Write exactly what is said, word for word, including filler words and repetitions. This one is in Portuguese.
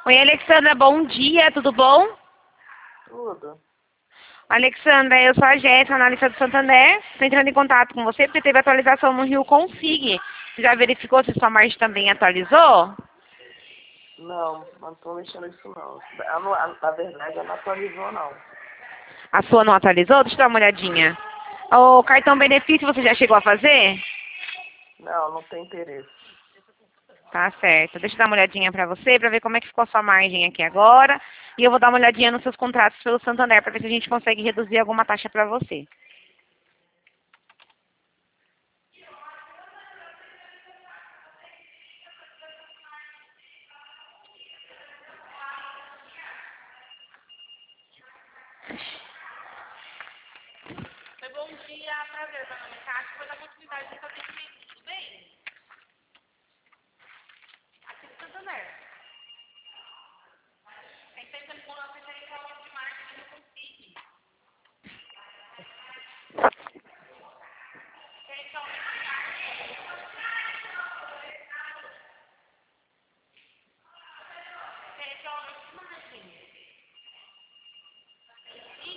Oi, Alexandra, bom dia, tudo bom? Tudo. Alexandra, eu sou a Jéssica, analista do Santander. Estou entrando em contato com você porque teve atualização no Rio Config. Você já verificou se sua margem também atualizou? Não, não tô mexendo nisso não. A, não- a, na verdade, ela não atualizou não. A sua não atualizou? Deixa eu dar uma olhadinha. O cartão benefício você já chegou a fazer? Não, não tem interesse. Tá certo. Deixa eu dar uma olhadinha pra você, pra ver como é que ficou a sua margem aqui agora. E eu vou dar uma olhadinha nos seus contratos pelo Santander pra ver se a gente consegue reduzir alguma taxa pra você. Bom dia, prazer, meu nome é Cássio, vou dar continuidade